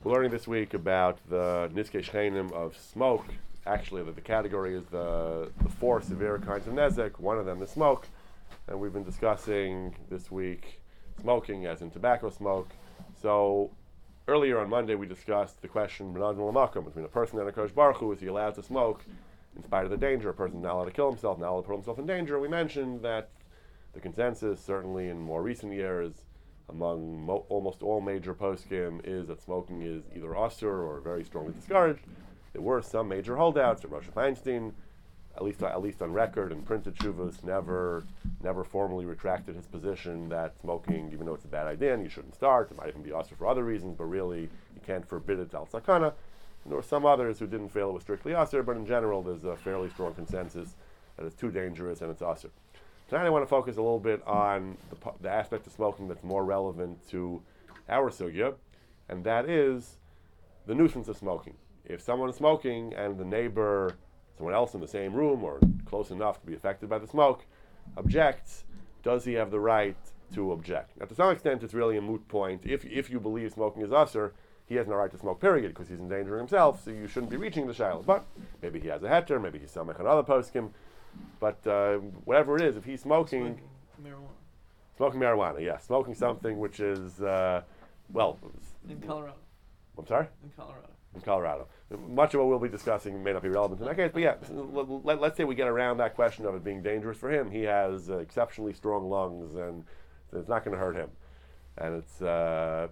We're learning this week about the Nizkei Shchenim of smoke. Actually, the category is the four severe kinds of nezek. One of them is smoke. And we've been discussing this week smoking, as in tobacco smoke. So earlier on Monday, we discussed the question between a person and a Kodesh Baruch Hu. Is he allowed to smoke in spite of the danger? A person is not allowed to kill himself, not allowed to put himself in danger. We mentioned that the consensus, certainly in more recent years, among almost all major poskim, is that smoking is either asur or very strongly discouraged. There were some major holdouts. Moshe Feinstein, at least on record and printed shuvas, never formally retracted his position that smoking, even though it's a bad idea and you shouldn't start, it might even be asur for other reasons, but really you can't forbid it al sakana. And there were some others who didn't feel it was strictly asur, but in general there's a fairly strong consensus that it's too dangerous and it's asur. Tonight I want to focus a little bit on the aspect of smoking that's more relevant to our sugya, and that is the nuisance of smoking. If someone is smoking and the neighbor, someone else in the same room or close enough to be affected by the smoke, objects, does he have the right to object? Now, to some extent, it's really a moot point. If you believe smoking is asur, he has no right to smoke, period, because he's endangering himself, so you shouldn't be reaching the shiloh. But maybe he has a heter, maybe he's samech on other poskim. But whatever it is, if he's smoking marijuana, yeah, smoking something which is, in Colorado. I'm sorry? In Colorado. Much of what we'll be discussing may not be relevant in that case, but yeah, let's say we get around that question of it being dangerous for him. He has exceptionally strong lungs, and it's not going to hurt him. And it's, so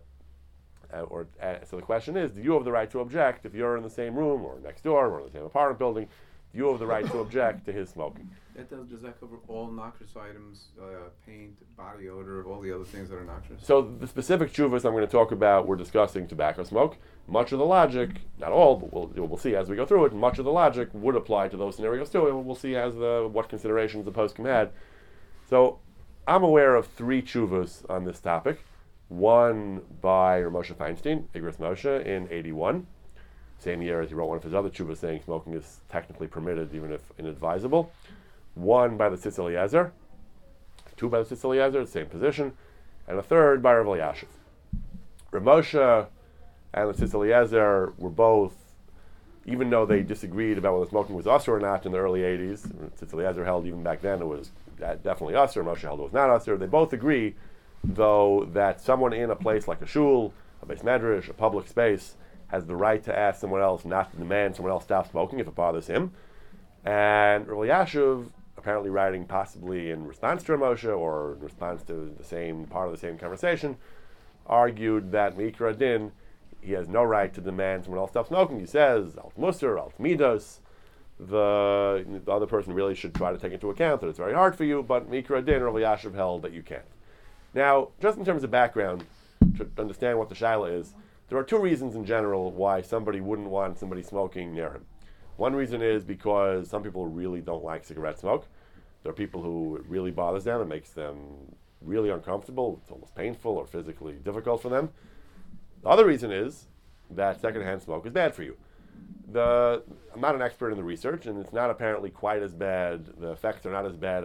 the question is, do you have the right to object if you're in the same room or next door or in the same apartment building? Do you have the right to object to his smoking? Does that cover all noxious items, paint, body odor, all the other things that are noxious? So the specific chuvas I'm going to talk about, we're discussing tobacco smoke. Much of the logic, not all, but we'll see as we go through it, much of the logic would apply to those scenarios too, and we'll see as what considerations the poskim had. So I'm aware of three chuvas on this topic. One by Moshe Feinstein, Igros Moshe, in 81. Same year as he wrote one of his other chuvas saying smoking is technically permitted, even if inadvisable. One by the Tzitz Eliezer, two by the Tzitz Eliezer, same position, and a third by Rav Elyashiv. Rav Moshe and the Tzitz Eliezer were both, even though they disagreed about whether smoking was asur or not in the early 80s, Tzitz Eliezer held even back then it was definitely asur, Moshe held it was not asur, they both agree, though, that someone in a place like a shul, a beis medrash, a public space, has the right to ask someone else not to demand someone else stop smoking if it bothers him. And Rav Elyashiv, apparently writing possibly in response to Moshe or in response to the same part of the same conversation, argued that Mikra Din, he has no right to demand someone else stop smoking. He says, Alt Musar, Alt Midos, the other person really should try to take into account that it's very hard for you, but Mikra Din, Rav Elyashiv held that you can't. Now, just in terms of background, to understand what the shaila is, there are two reasons in general why somebody wouldn't want somebody smoking near him. One reason is because some people really don't like cigarette smoke. There are people who it really bothers them, it makes them really uncomfortable, it's almost painful or physically difficult for them. The other reason is that secondhand smoke is bad for you. I'm not an expert in the research, and it's not apparently quite as bad, the effects are not as bad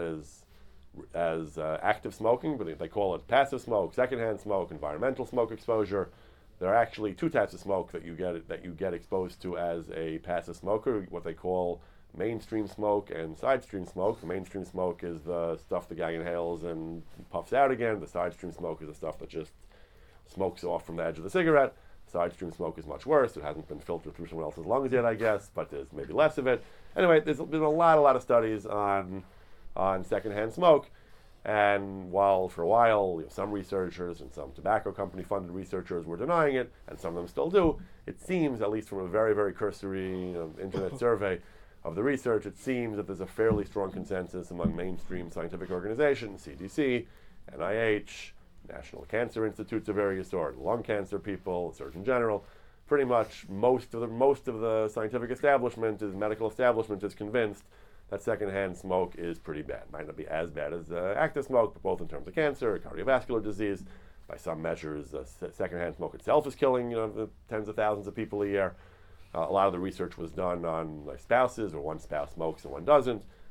as active smoking, but they call it passive smoke, secondhand smoke, environmental smoke exposure. There are actually two types of smoke that you get exposed to as a passive smoker, what they call mainstream smoke and side stream smoke. The mainstream smoke is the stuff the guy inhales and puffs out again. The side stream smoke is the stuff that just smokes off from the edge of the cigarette. Side stream smoke is much worse. It hasn't been filtered through someone else's lungs yet, I guess, but there's maybe less of it. Anyway, there's been a lot of studies on secondhand smoke. And while for a while some researchers and some tobacco company funded researchers were denying it, and some of them still do, it seems, at least from a very, very cursory internet survey of the research, it seems that there's a fairly strong consensus among mainstream scientific organizations, CDC, NIH, National Cancer Institutes of various sorts, lung cancer people, Surgeon General. Pretty much most of the scientific establishment, medical establishment, is convinced that secondhand smoke is pretty bad. Might not be as bad as active smoke, but both in terms of cancer, cardiovascular disease. By some measures, secondhand smoke itself is killing tens of thousands of people a year. A lot of the research was done on spouses, or one spouse smokes and one doesn't.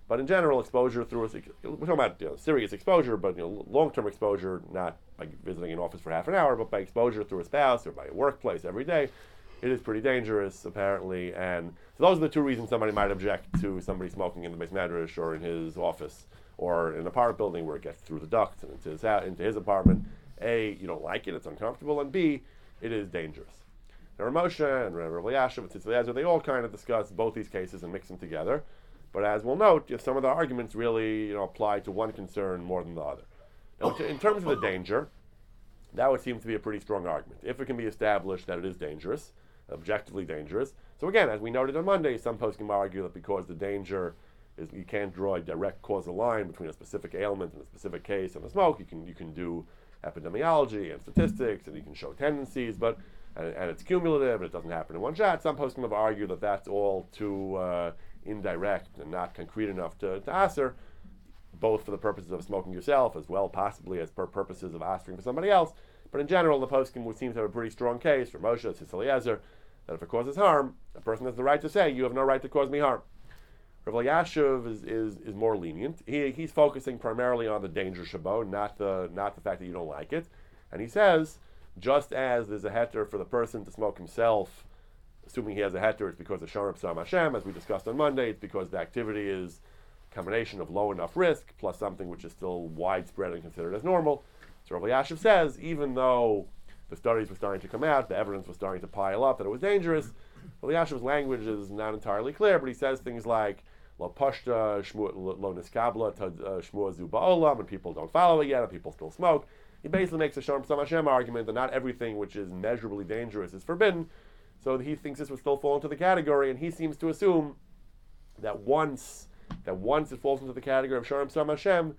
But in general, exposure through we're talking about serious exposure, but long-term exposure, not by visiting an office for half an hour, but by exposure through a spouse or by a workplace every day, it is pretty dangerous, apparently. And so those are the two reasons somebody might object to somebody smoking in the Beis Medrash or in his office or in an apartment building where it gets through the ducts and into his apartment. A, you don't like it, it's uncomfortable, and B, it is dangerous. Now, Moshe and Rav Elyashiv and Tzitz Eliezer, they all kind of discuss both these cases and mix them together. But as we'll note, some of the arguments really apply to one concern more than the other. Now, in terms of the danger, that would seem to be a pretty strong argument. If it can be established that it is dangerous, objectively dangerous. So again, as we noted on Monday, some poskim can argue that because the danger is you can't draw a direct causal line between a specific ailment and a specific case and the smoke. You can do epidemiology and statistics, and you can show tendencies, but and it's cumulative, and it doesn't happen in one shot. Some poskim have argued that that's all too indirect and not concrete enough to answer, both for the purposes of smoking yourself as well possibly as for purposes of asking for somebody else. But in general, the poskim would seem to have a pretty strong case for Moshe, Tzitz Eliezer, that if it causes harm, a person has the right to say, you have no right to cause me harm. Rav Elyashiv is more lenient. He's focusing primarily on the danger shabo, not the fact that you don't like it. And he says, just as there's a heter for the person to smoke himself, assuming he has a heter, it's because of Shomer B'Tzoyim Hashem, as we discussed on Monday. It's because the activity is a combination of low enough risk plus something which is still widespread and considered as normal. So Rav Elyashiv says, even though the studies were starting to come out, the evidence was starting to pile up that it was dangerous, Rav Elyashiv's language is not entirely clear, but he says things like, lo pashta, lo niskabla, shmua zu ba'olam, and people don't follow it yet, and people still smoke. He basically makes a Shomer B'Tzoyim Hashem argument that not everything which is measurably dangerous is forbidden, so he thinks this would still fall into the category, and he seems to assume that once it falls into the category of Shomer B'Tzoyim Hashem,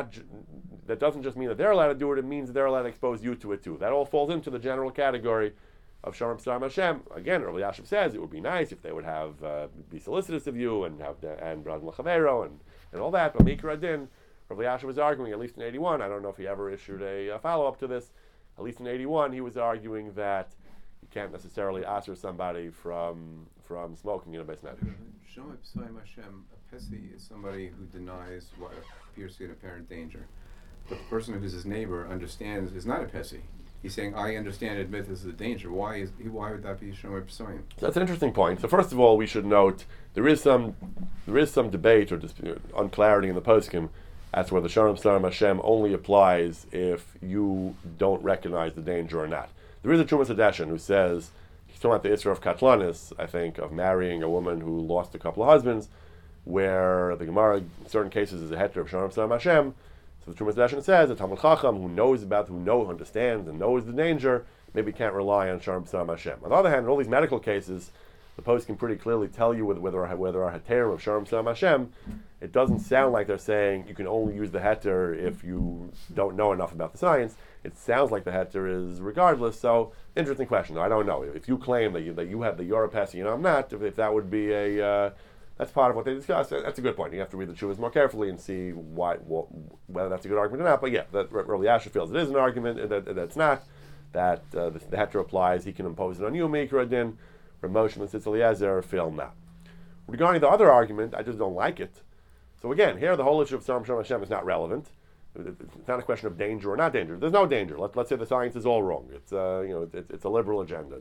that doesn't just mean that they're allowed to do it, it means that they're allowed to expose you to it too. That all falls into the general category of Shomer B'Tzoyim Hashem. Again, Rav Elyashiv says it would be nice if they would have be solicitous of you and have and B'Razim L'Chavero and all that, but Mikra Din, Rav Elyashiv was arguing, at least in 81, I don't know if he ever issued a follow-up to this, at least in 81, he was arguing that you can't necessarily answer somebody from smoking in a Beis Medrash. Shomer B'Tzoyim Hashem, a Pesi is somebody who denies what appears to be an apparent danger. But the person who's his neighbor understands is not a Pesi. He's saying, I understand, admit this is a danger. Why would that be Shomer B'Tzoyim? So that's an interesting point. So first of all, we should note there is some debate or unclarity in the poskim as to whether Shomer B'Tzoyim Hashem only applies if you don't recognize the danger or not. There is a Trumas Hadeshin who says, he's talking about the Isra of Katlanis, I think, of marrying a woman who lost a couple of husbands, where the Gemara, in certain cases, is a heter of Shomer B'Tzoyim Hashem. So the Trumas Hadeshin says, a Talmud Chacham who understands and knows the danger, maybe can't rely on Shomer B'Tzoyim Hashem. On the other hand, in all these medical cases, the post can pretty clearly tell you whether our heter of Shomer B'Tzoyim Hashem. It doesn't sound like they're saying you can only use the heter if you don't know enough about the science. It sounds like the heter is regardless. So, interesting question. Though. I don't know if you claim that you have the Yorapesi and I'm not. If that would be that's part of what they discuss. That's a good point. You have to read the Chuvas more carefully and see whether that's a good argument or not. But yeah, that Rav Elyashiv feels it is an argument. That's not. That the heter applies. He can impose it on you, Mikra Din. Rav Moshe and Tzitz Eliezer feel not. Regarding the other argument, I just don't like it. So again, here the whole issue of Shomer B'Tzoyim Hashem is not relevant. It's not a question of danger or not danger. There's no danger. Let's say the science is all wrong. It's it's a liberal agenda.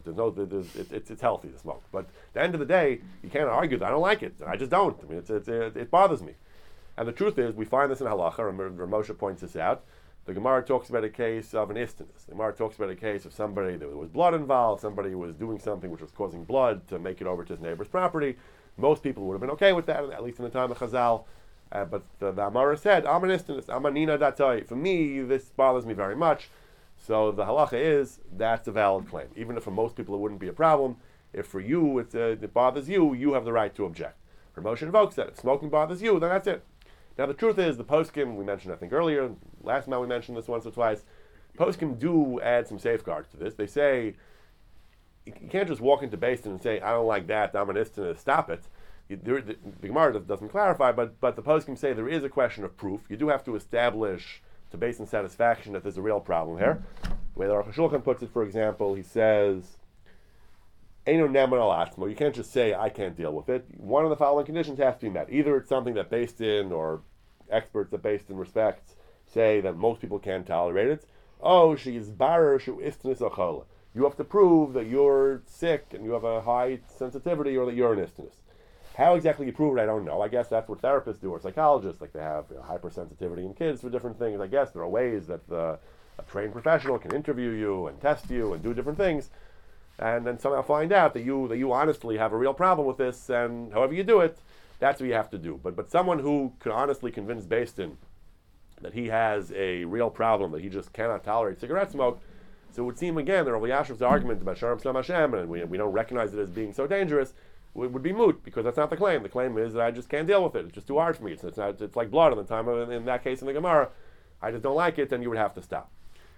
It's healthy to smoke. But at the end of the day, you can't argue that I don't like it. I just don't. I mean, it bothers me. And the truth is, we find this in halacha. And Rav Moshe points this out. The Gemara talks about a case of an istinus. The Gemara talks about a case of somebody that was blood involved. Somebody who was doing something which was causing blood to make it over to his neighbor's property. Most people would have been okay with that, at least in the time of Chazal. But the Amara said, I'm an istinus, I'm a nina datai. For me, this bothers me very much. So the halacha is, that's a valid claim. Even if for most people it wouldn't be a problem, if for you it bothers you, you have the right to object. Rav Moshe invokes that. If smoking bothers you, then that's it. Now the truth is, the poskim, we mentioned I think earlier, last time we mentioned this once or twice, poskim do add some safeguards to this. They say, you can't just walk into Beis Din and say, I don't like that, I'm an istinus, stop it. The Gemara doesn't clarify, but the poskim say there is a question of proof. You do have to establish to Beis Din satisfaction that there's a real problem here. The way the Aruch HaShulchan puts it, for example, he says, Eino neman al atzmo. You can't just say, I can't deal with it. One of the following conditions has to be met. Either it's something that based in, or experts that based in respects say that most people can't tolerate it. Oh, she is barer, she istnis achol. You have to prove that you're sick and you have a high sensitivity, or that you're an istnis. How exactly you prove it, I don't know. I guess that's what therapists do, or psychologists. Like, they have hypersensitivity in kids for different things. I guess there are ways that a trained professional can interview you and test you and do different things, and then somehow find out that you honestly have a real problem with this, and however you do it, that's what you have to do. But someone who could honestly convince Beis Din that he has a real problem, that he just cannot tolerate cigarette smoke, so it would seem again that Rav Elyashiv's argument about Sharm Slam Hashem, and we don't recognize it as being so dangerous, would be moot, because that's not the claim. The claim is that I just can't deal with it. It's just too hard for me. It's like blood in the time of, in that case in the Gemara. I just don't like it, then you would have to stop.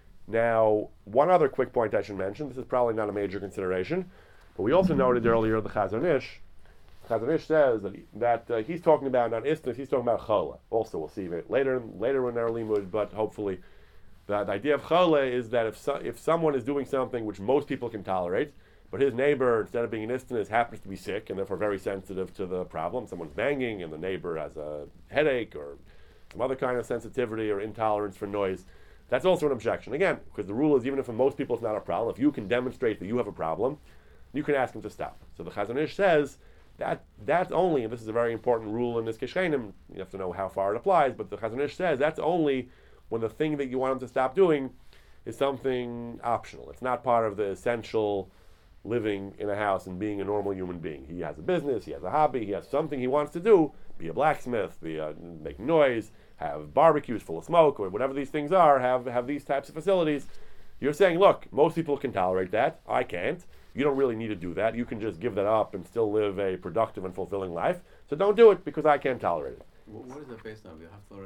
Now, one other quick point I should mention. This is probably not a major consideration, but we also noted earlier the Chazon Ish. Chazon Ish says that he's talking about not istnis, he's talking about chala. Also, we'll see it later in our limud, but hopefully, the idea of chala is that if someone is doing something which most people can tolerate, but his neighbor, instead of being an istnis, happens to be sick and therefore very sensitive to the problem. Someone's banging and the neighbor has a headache or some other kind of sensitivity or intolerance for noise. That's also an objection. Again, because the rule is even if for most people it's not a problem, if you can demonstrate that you have a problem, you can ask him to stop. So the Chazon Ish says that's only, and this is a very important rule in this Kishkenim, you have to know how far it applies, but the Chazon Ish says that's only when the thing that you want him to stop doing is something optional. It's not part of the essential living in a house and being a normal human being. He has a business, he has a hobby, he has something he wants to do, be a blacksmith, make noise, have barbecues full of smoke, or whatever these things are, have these types of facilities. You're saying, look, most people can tolerate that, I can't. You don't really need to do that. You can just give that up and still live a productive and fulfilling life. So don't do it because I can't tolerate it. What is that based on?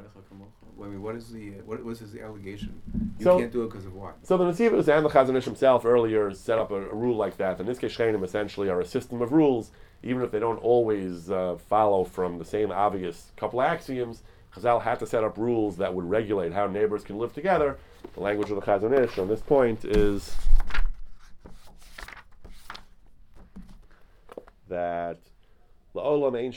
I mean, what is the allegation? You So- can't do it because of what? So the Nesivos and the Chazon Ish himself earlier set up a rule like that. The Niskei Shchenim essentially are a system of rules, even if they don't always follow from the same obvious couple axioms. Chazal had to set up rules that would regulate how neighbors can live together. The language of the Chazon Ish on this point is that it's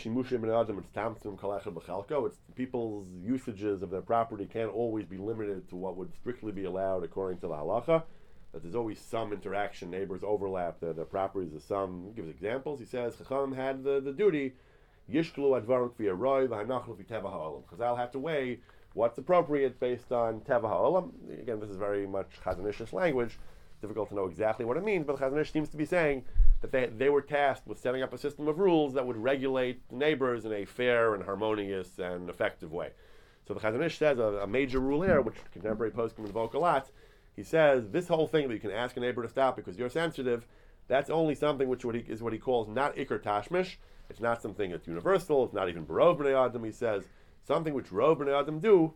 people's usages of their property can't always be limited to what would strictly be allowed according to the halacha. That there's always some interaction, neighbors overlap, their properties are some. He gives examples. He says Chacham had the duty Yishklu advarim kvi aroi v'hanachlu fi teva ha'olam. Chazal have to weigh what's appropriate based on teva ha'olam. Again, this is very much Chazon Ish's language. Difficult to know exactly what it means, but Chazon Ish seems to be saying that they were tasked with setting up a system of rules that would regulate neighbors in a fair and harmonious and effective way. So the Chazon Ish says a major rule here, which contemporary poskim invoke a lot. He says this whole thing that you can ask a neighbor to stop because you're sensitive, that's only something which is what he calls not ikar tashmish. It's not something that's universal. It's not even barov b'nei adam. He says something which rov b'nei adam do.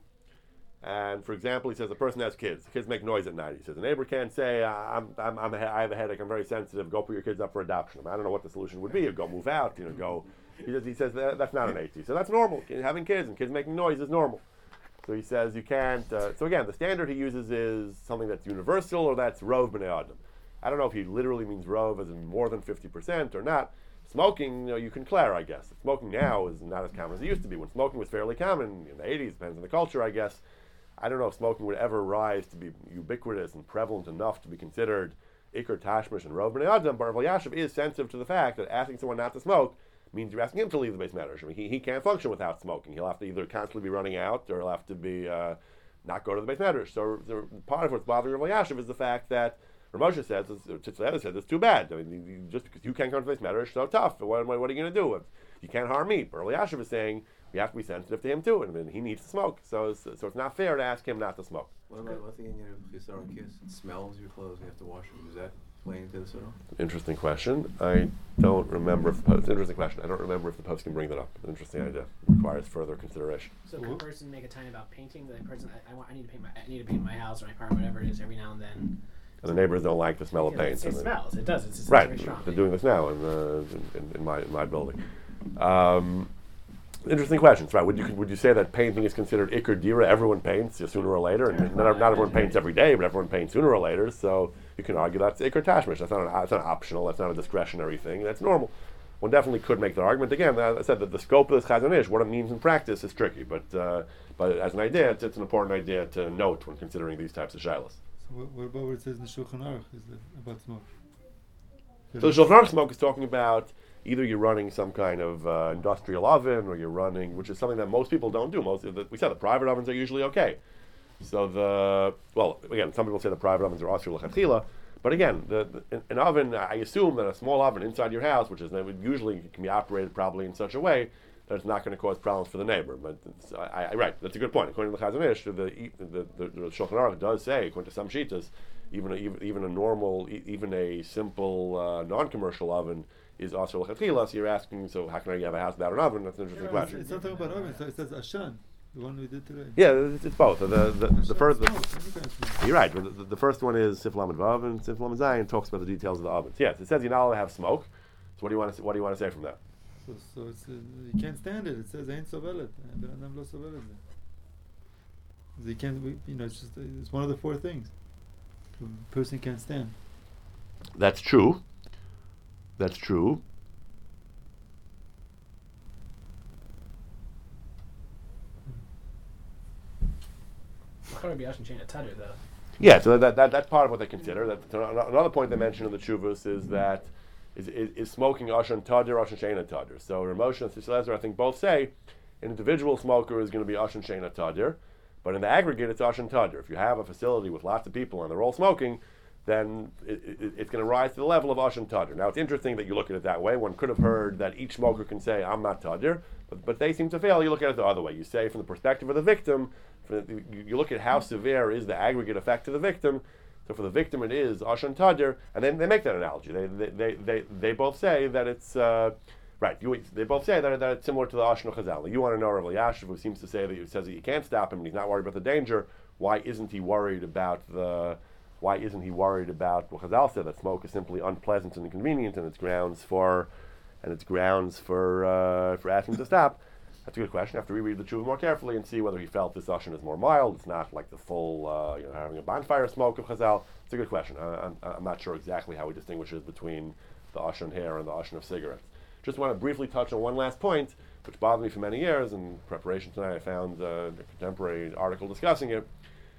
And for example, he says a person has kids. The kids make noise at night. He says a neighbor can't say, I have a headache. I'm very sensitive. Go put your kids up for adoption. I don't know what the solution would be. Go move out. Go. He says that's not an AT. So that's normal. Having kids and kids making noise is normal. So he says you can't. So again, the standard he uses is something that's universal or that's rov b'nei adam. I don't know if he literally means rov as in more than 50% or not. Smoking, you can clear, I guess. Smoking now is not as common as it used to be. When smoking was fairly common in the 80s, depends on the culture, I guess. I don't know if smoking would ever rise to be ubiquitous and prevalent enough to be considered ikar tashmish and rov b'nei adam. But Rav Elyashiv is sensitive to the fact that asking someone not to smoke means you're asking him to leave the beis medrash. I mean, he can't function without smoking. He'll have to either constantly be running out or he'll have to be not go to the beis medrash. So part of what's bothering Rav Elyashiv is the fact that Rav Moshe says, Tzitz says, it's too bad. I mean, just because you can't come to the beis medrash, so tough. What are you going to do? You can't harm me. But Rav Elyashiv is saying we have to be sensitive to him too, and then he needs to smoke. So it's not fair to ask him not to smoke. What about the Indian of Chisar and Kiss? It smells your clothes, you have to wash them. Does that play into this at all? Interesting question. I don't remember if it's an interesting question. I don't remember if the post can bring that up. An interesting idea. Requires further consideration. So can a person make a time about painting? The person, I need to paint my house or my car, whatever it is, every now and then. And the neighbors don't like the smell of paint. It smells. It does. It's right. very strong. They're doing this now in my building. Interesting questions, right? Would you say that painting is considered ikar dira? Everyone paints sooner or later, and not everyone paints every day, but everyone paints sooner or later. So you can argue that's ikar tashmish. That's not optional. That's not a discretionary thing. That's normal. One definitely could make the argument. Again, I said that the scope of this Chazon Ish, what it means in practice, is tricky. But as an idea, it's an important idea to note when considering these types of shilas. So what about what it says in the Shulchan Aruch about smoke? So the Shulchan Aruch smoke is talking about either you're running some kind of industrial oven, or you're running, which is something that most people don't do. We said the private ovens are usually okay. So again, some people say the private ovens are asur l'chatchila, but again, an oven, I assume that a small oven inside your house, which is usually can be operated probably in such a way that it's not going to cause problems for the neighbor. But right, that's a good point. According to the Chazon Ish, the Shulchan Aruch does say, according to some shitas, even a normal, even a simple non-commercial oven is also l'chatchila. So you're asking, so how can I have a house without an oven? That's an interesting question. It's not talking about oven. It says Ashan, the one we did today. Yeah, it's both. The first, you're right. The first one is Sif Lamed Vav, and Sif Lamed Zayin talks about the details of the ovens. Yes, it says you're not allowed to have smoke. So what do you want to say from that? So it's you can't stand it. It says Ein Sovelet, and Adam Lo Sovelet. So you can't. It's one of the four things a person can't stand. That's true. That's true. Yeah, so that's part of what they consider. Another point they mention in the Tshuvos is that is smoking Ashan Tadir, Ashan Sheina Tadir. So Ramosha and Sislezer, I think, both say an individual smoker is going to be Ashan Sheina Tadir, but in the aggregate it's Ashan Tadir. If you have a facility with lots of people and they're all smoking, then it's going to rise to the level of Ashan Tadir. Now, it's interesting that you look at it that way. One could have heard that each smoker can say, I'm not Tadir, but they seem to fail. You look at it the other way. You say, from the perspective of the victim, you look at how severe is the aggregate effect to the victim. So for the victim, it is Ashan Tadir, and then they make that analogy. They both say that it's right. They both say that it's similar to the Ashan Chazal. You want to know Rav Elyashiv, who seems to say that says that you can't stop him, and he's not worried about the danger. Why isn't he worried about what Chazal said, that smoke is simply unpleasant and inconvenient, and it's grounds for asking to stop? That's a good question. I have to reread the Tshuva more carefully and see whether he felt this Ashan is more mild. It's not like the full, having a bonfire smoke of Chazal. It's a good question. I'm not sure exactly how he distinguishes between the Ashan here and the Ashan of cigarettes. Just want to briefly touch on one last point, which bothered me for many years. In preparation tonight, I found a contemporary article discussing it.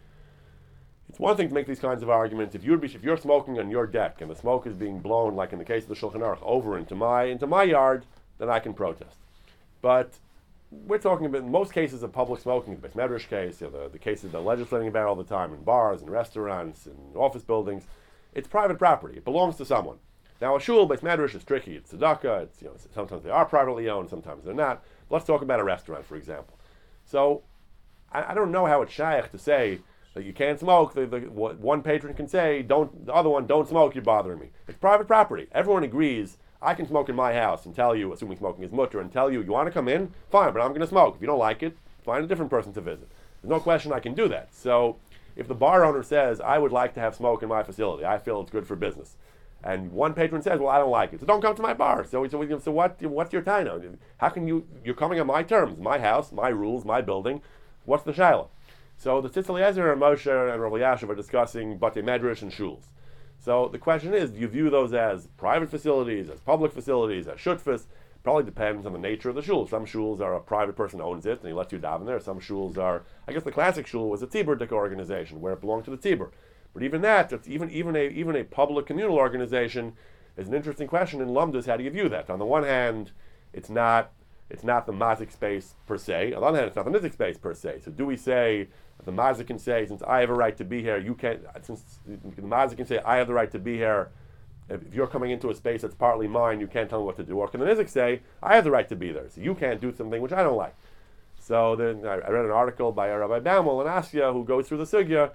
It's one thing to make these kinds of arguments. If you're smoking on your deck and the smoke is being blown, like in the case of the Shulchan Aruch, over into my yard, then I can protest. But we're talking about, in most cases of public smoking, the Beis Medrash case, the cases they're legislating about all the time in bars, in restaurants, in office buildings, it's private property. It belongs to someone. Now, a shul, Beis Medrash, is tricky. It's tzedakah. Sometimes they are privately owned, sometimes they're not. Let's talk about a restaurant, for example. So, I don't know how it's shaykh to say that you can't smoke. One patron can say, the other one, don't smoke, you're bothering me. It's private property. Everyone agrees. I can smoke in my house and tell you, assuming smoking is mutter, and tell you want to come in? Fine, but I'm going to smoke. If you don't like it, find a different person to visit. There's no question I can do that. So if the bar owner says, I would like to have smoke in my facility, I feel it's good for business, and one patron says, well, I don't like it, so don't come to my bar. So what's your taina? How can you're coming on my terms, my house, my rules, my building. What's the shaila? So the Tzitz Eliezer and Moshe and Rav Elyashiv are discussing Batei Medrash and shuls. So the question is, do you view those as private facilities, as public facilities, as shutfas? Probably depends on the nature of the shul. Some shuls are a private person owns it and he lets you daven there. Some shuls are, I guess the classic shul was a tzibur dik organization where it belonged to the tzibur. But even that, even a public communal organization is an interesting question in Lumdus. How do you view that? On the one hand, it's not the mazik space per se. On the other hand, it's not the nizik space per se. So do we say that the mazik can say, since I have a right to be here, you can't? Since the mazik can say, I have the right to be here. If you're coming into a space that's partly mine, you can't tell me what to do. Or can the nizik say, I have the right to be there, so you can't do something which I don't like? So then I read an article by Rabbi Baumel in Asya who goes through the sugya.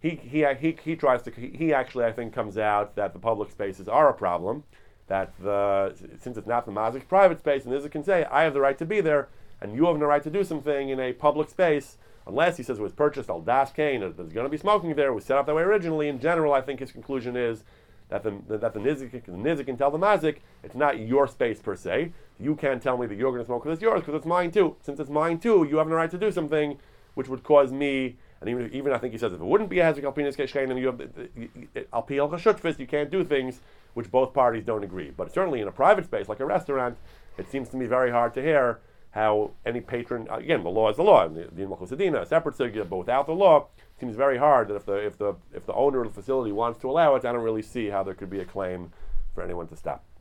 He tries to. He actually, I think, comes out that the public spaces are a problem. That since it's not the mazik private space, and Nizik can say, I have the right to be there, and you have no right to do something in a public space, unless he says it was purchased al das kain, there's going to be smoking there, it was set up that way originally. In general, I think his conclusion is that the nizik can tell the mazik, it's not your space per se. You can't tell me that you're going to smoke because it's yours, because it's mine too. Since it's mine too, you have the right to do something which would cause me. And even I think he says if it wouldn't be a hezek alpinas keshkein, you have alpi el chashutfis, you can't do things which both parties don't agree. But certainly in a private space like a restaurant, it seems to me very hard to hear how any patron, again, the law is the law, the Malchus Adina, a separate sugya, but without the law, it seems very hard that if the owner of the facility wants to allow it, I don't really see how there could be a claim for anyone to stop.